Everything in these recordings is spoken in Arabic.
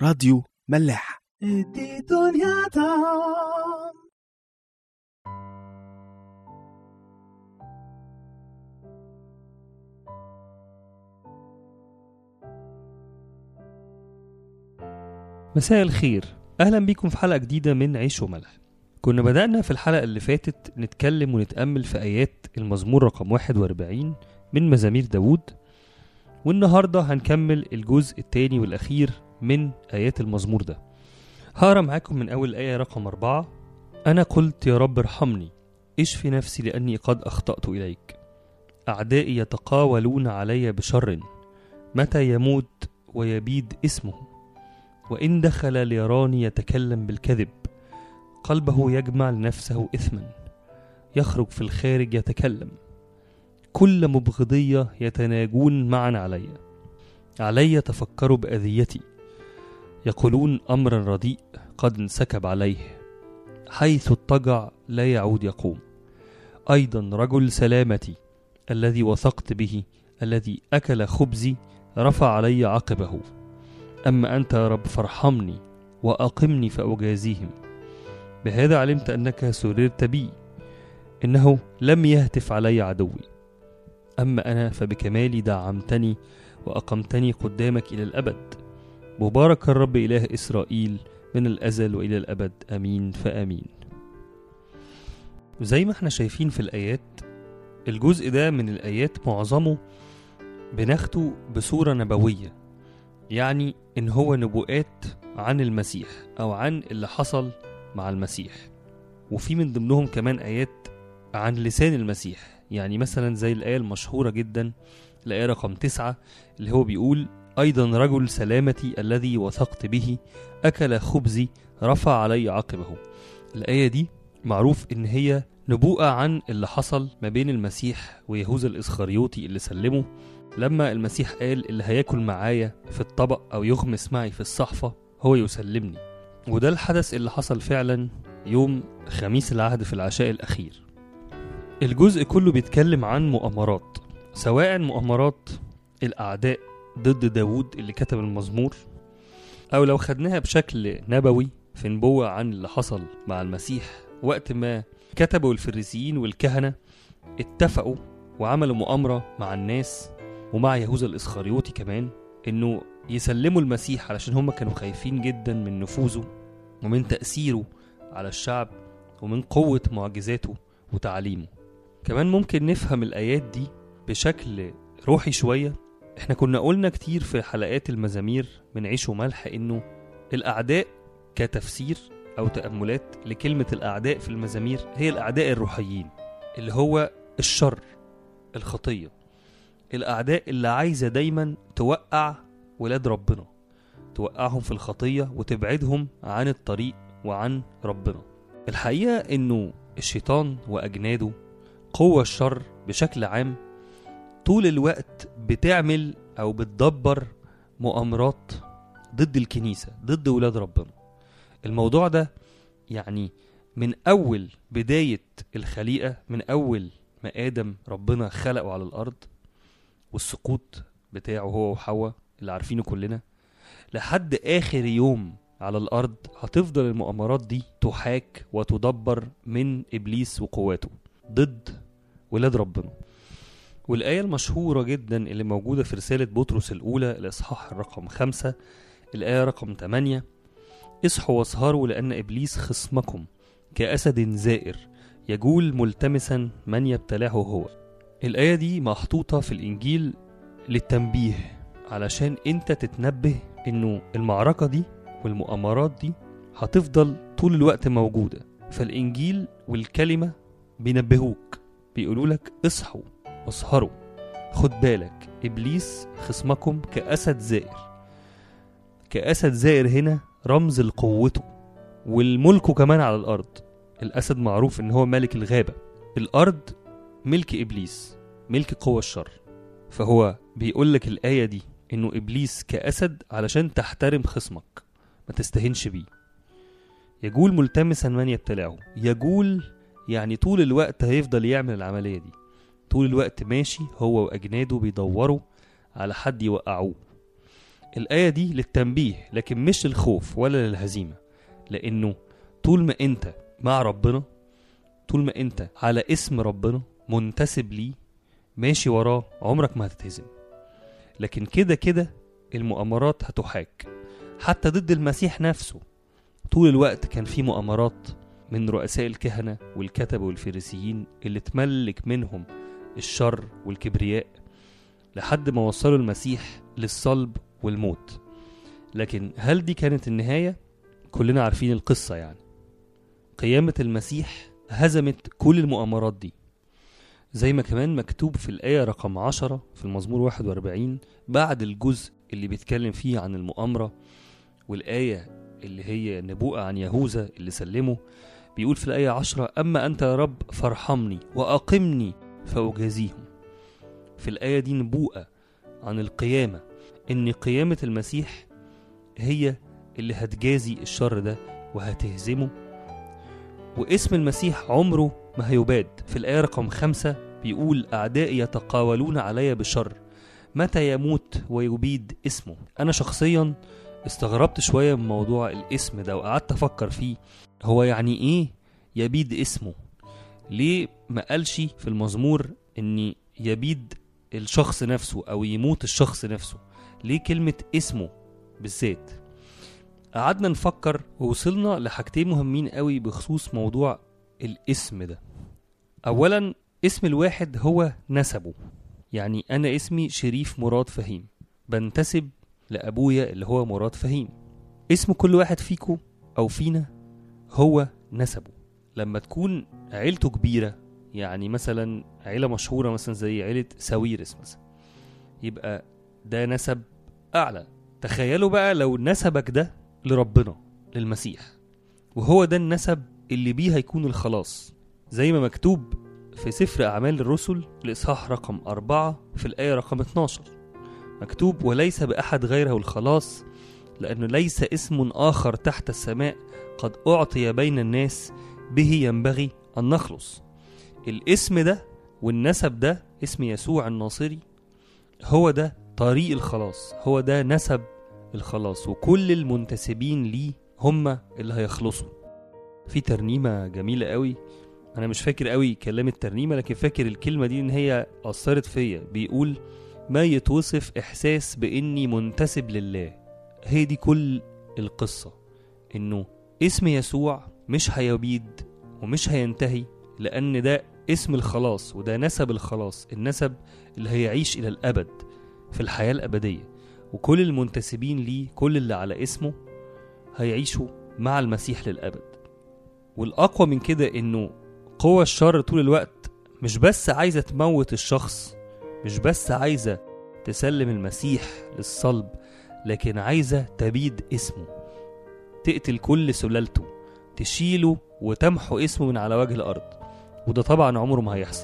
راديو ملاح. مساء الخير، أهلا بكم في حلقة جديدة من عيش وملح. كنا بدأنا في الحلقة اللي فاتت نتكلم ونتأمل في آيات المزمور رقم 41 من مزامير داود، والنهاردة هنكمل الجزء الثاني والأخير من آيات المزمور ده. هقرأ معاكم من أول آية رقم 4: أنا قلت يا رب ارحمني، اشفي نفسي لأني قد أخطأت إليك. أعدائي يتقاولون علي بشر، متى يموت ويبيد اسمه؟ وإن دخل ليراني يتكلم بالكذب، قلبه يجمع لنفسه إثما، يخرج في الخارج يتكلم. كل مبغضية يتناجون معا علي تفكروا بأذيتي، يقولون أمرا رديء قد انسكب عليه، حيث اضطجع لا يعود يقوم. أيضا رجل سلامتي الذي وثقت به، الذي أكل خبزي رفع علي عقبه. أما أنت يا رب فارحمني وأقمني فأجازيهم، بهذا علمت أنك سررت بي، إنه لم يهتف علي عدوي. أما أنا فبكمالي دعمتني وأقمتني قدامك إلى الأبد. مبارك الرب إله إسرائيل من الأزل وإلى الأبد، أمين فأمين. وزي ما احنا شايفين في الآيات، الجزء ده من الآيات معظمه بناخده بصورة نبوية، يعني إن هو نبوءات عن المسيح أو عن اللي حصل مع المسيح، وفي من ضمنهم كمان آيات عن لسان المسيح. يعني مثلا زي الآية المشهورة جدا، الآية رقم 9 اللي هو بيقول أيضا رجل سلامتي الذي وثقت به أكل خبزي رفع علي عقبه. الآية دي معروف إن هي نبوءة عن اللي حصل ما بين المسيح ويهوذا الإسخريوطي اللي سلمه، لما المسيح قال اللي هياكل معايا في الطبق أو يغمس معي في الصحفة هو يسلمني. وده الحدث اللي حصل فعلا يوم خميس العهد في العشاء الأخير. الجزء كله بيتكلم عن مؤامرات، سواء مؤامرات الأعداء ضد داود اللي كتب المزمور، أو لو خدناها بشكل نبوي في نبوة عن اللي حصل مع المسيح وقت ما كتبوا الفريسيين والكهنة اتفقوا وعملوا مؤامرة مع الناس ومع يهوذا الإسخريوطي كمان، إنه يسلموا المسيح علشان هم كانوا خايفين جدا من نفوذه ومن تأثيره على الشعب ومن قوة معجزاته وتعليمه. كمان ممكن نفهم الآيات دي بشكل روحي شوية. احنا كنا قلنا كتير في حلقات المزامير من عيش وملح إنه الأعداء كتفسير أو تأملات لكلمة الأعداء في المزامير هي الأعداء الروحيين، اللي هو الشر، الخطية، الأعداء اللي عايزة دايما توقع ولاد ربنا، توقعهم في الخطية وتبعدهم عن الطريق وعن ربنا. الحقيقة إنه الشيطان وأجناده، قوة الشر بشكل عام، طول الوقت بتعمل أو بتدبر مؤامرات ضد الكنيسة، ضد ولاد ربنا. الموضوع ده يعني من أول بداية الخليقة، من أول ما آدم ربنا خلقه على الأرض والسقوط بتاعه هو وحواء اللي عارفينه كلنا، لحد آخر يوم على الأرض هتفضل المؤامرات دي تحاك وتدبر من إبليس وقواته ضد ولاد ربنا. والآية المشهورة جدا اللي موجودة في رسالة بطرس الأولى الإصحاح الرقم 5 الآية رقم 8: اصحوا واسهروا لأن إبليس خصمكم كأسد زائر يجول ملتمسا من يبتلعه هو. الآية دي محطوطة في الإنجيل للتنبيه، علشان انت تتنبه انه المعركة دي والمؤامرات دي هتفضل طول الوقت موجودة. فالإنجيل والكلمة بينبهوك، بيقولولك اصحوا واسهروا، خد بالك إبليس خصمكم كأسد زائر. كأسد زائر هنا رمز لقوته والملكه كمان على الأرض. الأسد معروف ان هو ملك الغابة، الأرض ملك إبليس، ملك قوة الشر. فهو بيقولك الآية دي انه إبليس كأسد علشان تحترم خصمك، ما تستهنش بيه. يجول ملتمسا من يبتلعه، يجول يعني طول الوقت هيفضل يعمل العملية دي، طول الوقت ماشي هو وأجناده بيدوروا على حد يوقعوه. الآية دي للتنبيه لكن مش للخوف ولا للهزيمة، لأنه طول ما أنت مع ربنا، طول ما أنت على اسم ربنا منتسب ليه ماشي وراه، عمرك ما هتتهزم. لكن كده كده المؤامرات هتحاك حتى ضد المسيح نفسه. طول الوقت كان في مؤامرات من رؤساء الكهنة والكتبة والفريسيين اللي تملك منهم الشر والكبرياء لحد ما وصلوا المسيح للصلب والموت. لكن هل دي كانت النهاية؟ كلنا عارفين القصة يعني. قيامة المسيح هزمت كل المؤامرات دي، زي ما كمان مكتوب في الآية رقم 10 في المزمور 41 بعد الجزء اللي بيتكلم فيه عن المؤامرة، والآية اللي هي نبوءة عن يهوذا اللي سلمه. بيقول في الآية 10: أما أنت يا رب فارحمني وأقمني فأجازيهم. في الآية دي نبوءة عن القيامة، إن قيامة المسيح هي اللي هتجازي الشر ده وهتهزمه، واسم المسيح عمره ما هيباد. في الآية رقم 5 بيقول: أعدائي يتقاولون علي بشر، متى يموت ويبيد اسمه. أنا شخصيا استغربت شوية من موضوع الاسم ده وقعدت أفكر فيه، هو يعني إيه يبيد اسمه؟ ليه ما قالش في المزمور إن يبيد الشخص نفسه أو يموت الشخص نفسه؟ ليه كلمة اسمه بالذات؟ قعدنا نفكر ووصلنا لحاجتين مهمين قوي بخصوص موضوع الاسم ده. أولا، اسم الواحد هو نسبه. يعني أنا اسمي شريف مراد فهيم، بنتسب لأبويا اللي هو مراد فهيم. اسم كل واحد فيكو أو فينا هو نسبه. لما تكون عيلته كبيرة، يعني مثلا عيلة مشهورة مثلا زي عيلة ساويرس مثلا، يبقى ده نسب أعلى. تخيلوا بقى لو نسبك ده لربنا للمسيح، وهو ده النسب اللي بيه هيكون الخلاص، زي ما مكتوب في سفر أعمال الرسل الإصحاح رقم 4 في الآية رقم 12 مكتوب: وليس بأحد غيره الخلاص، لأنه ليس اسم آخر تحت السماء قد أعطي بين الناس به ينبغي أن نخلص. الاسم ده والنسب ده، اسم يسوع الناصري، هو ده طريق الخلاص، هو ده نسب الخلاص، وكل المنتسبين ليه هم اللي هيخلصوا. في ترنيمة جميلة قوي، أنا مش فاكر قوي كلام الترنيمة لكن فاكر الكلمة دي إن هي أثرت فيا. بيقول: ما يتوصف إحساس بإني منتسب لله. هي دي كل القصة، إنه اسم يسوع مش هيبيد ومش هينتهي، لأن ده اسم الخلاص وده نسب الخلاص، النسب اللي هيعيش إلى الأبد في الحياة الأبدية. وكل المنتسبين ليه، كل اللي على اسمه، هيعيشوا مع المسيح للأبد. والأقوى من كده إنه قوة الشر طول الوقت مش بس عايزة تموت الشخص، مش بس عايزة تسلم المسيح للصلب، لكن عايزة تبيد اسمه، تقتل كل سلالته، تشيله وتمحو اسمه من على وجه الأرض. وده طبعا عمره ما هيحصل.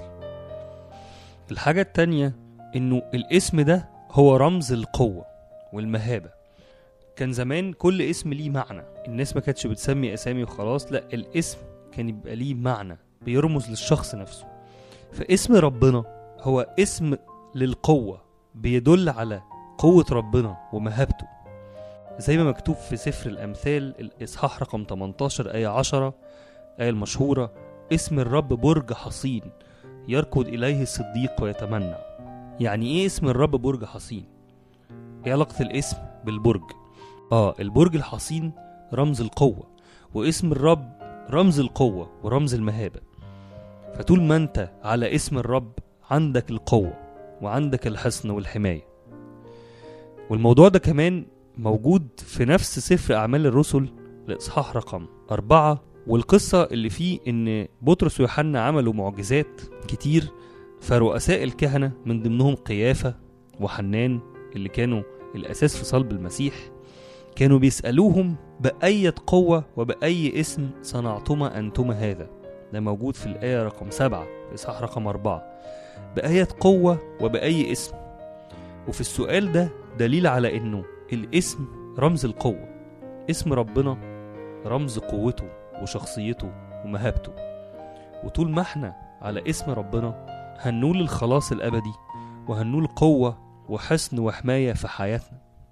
الحاجة التانية إنه الاسم ده هو رمز القوة والمهابة. كان زمان كل اسم ليه معنى، الناس ما كانتش بتسمي أسامي وخلاص، لا، الاسم كان يبقى ليه معنى بيرمز للشخص نفسه. فاسم ربنا هو اسم للقوة، بيدل على قوة ربنا ومهابته، زي ما مكتوب في سفر الأمثال الإصحاح رقم 18 آية 10، آية المشهورة: اسم الرب برج حصين يركض إليه الصديق ويتمنى. يعني إيه اسم الرب برج حصين؟ إيه علاقة الاسم بالبرج؟ البرج الحصين رمز القوة، واسم الرب رمز القوة ورمز المهابة. فطول ما أنت على اسم الرب عندك القوة وعندك الحصن والحماية. والموضوع ده كمان موجود في نفس سفر أعمال الرسل الإصحاح رقم 4، والقصة اللي فيه إن بطرس ويوحنا عملوا معجزات كتير، فرؤساء الكهنة من ضمنهم قيافة وحنان اللي كانوا الأساس في صلب المسيح، كانوا بيسألوهم: بأية قوة وبأي اسم صنعتما أنتما هذا؟ ده موجود في الآية رقم 7 في إصحاح رقم 4. بأية قوة وبأي اسم. وفي السؤال ده دليل على إنه الاسم رمز القوة، اسم ربنا رمز قوته وشخصيته ومهابته. وطول ما احنا على اسم ربنا هننول الخلاص الأبدي، وهننول قوة وحصن وحماية في حياتنا.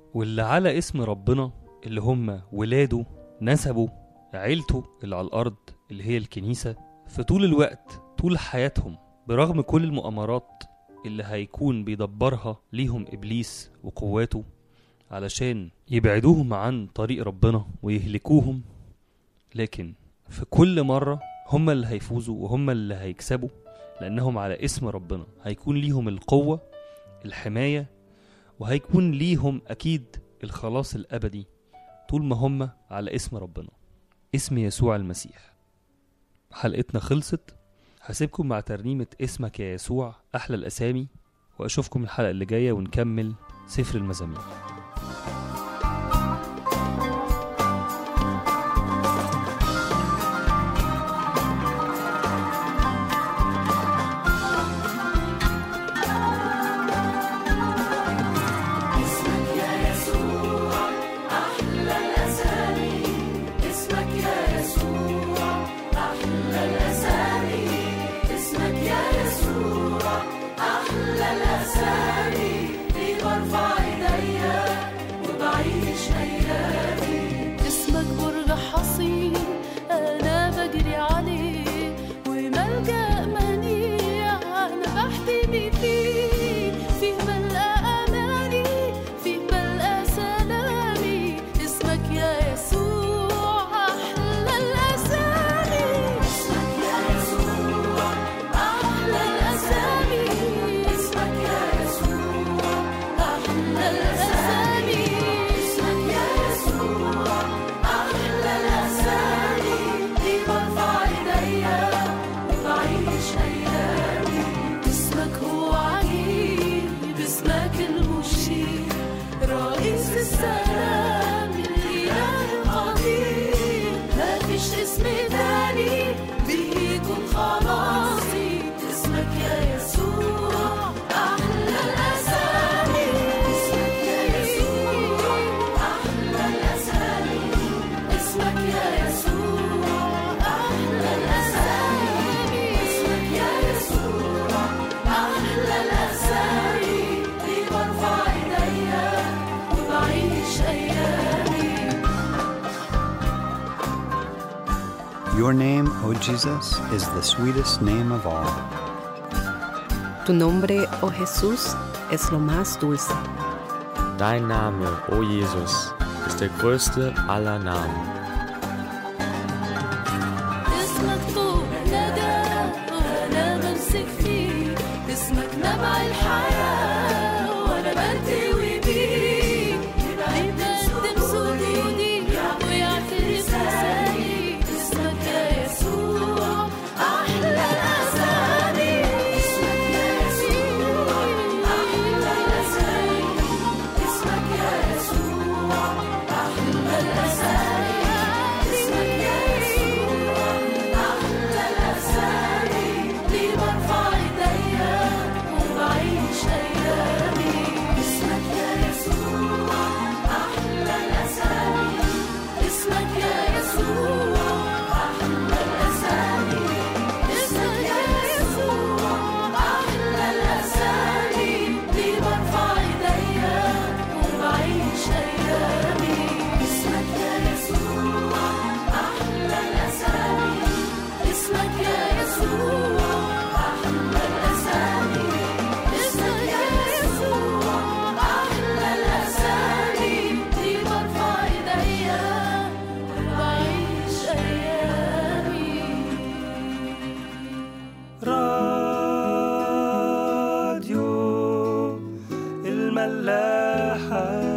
واللي على اسم ربنا اللي هم ولاده، نسبه، عيلته اللي على الأرض اللي هي الكنيسة، في طول الوقت طول حياتهم برغم كل المؤامرات اللي هيكون بيدبرها ليهم إبليس وقواته علشان يبعدوهم عن طريق ربنا ويهلكوهم، لكن في كل مرة هم اللي هيفوزوا وهم اللي هيكسبوا، لأنهم على اسم ربنا هيكون ليهم القوة، الحماية، وهيكون ليهم أكيد الخلاص الأبدي طول ما هم على اسم ربنا، اسم يسوع المسيح. حلقتنا خلصت، هسيبكم مع ترنيمة اسمك يا يسوع أحلى الأسامي، وأشوفكم الحلقة اللي جاية ونكمل سفر المزامير. Your name, O Jesus, is the sweetest name of all. Tu nombre, oh Jesús, es lo más dulce. Dein Name, o Jesus, ist der größte aller Namen. راديو الملاحة.